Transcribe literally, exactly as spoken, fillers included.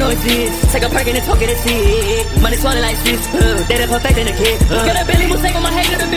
coexist. Take a perk and talk it and see. Money swallowing like Swiss. Uh, they the perfect in the kid. Uh, got a belly mistake on my head.